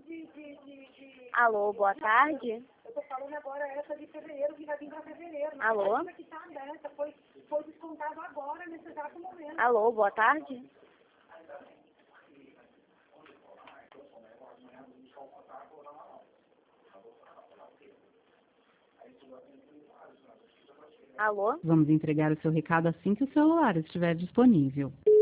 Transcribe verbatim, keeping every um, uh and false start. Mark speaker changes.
Speaker 1: de, de, de, de...
Speaker 2: Alô, boa tarde.
Speaker 1: Eu tô falando agora essa de fevereiro, que vai vir para fevereiro. Mas
Speaker 2: Alô?
Speaker 1: essa que tá aberta, foi, foi descontado agora, nesse exato momento.
Speaker 2: Alô, boa tarde. Alô?
Speaker 3: Vamos entregar o seu recado assim que o celular estiver disponível.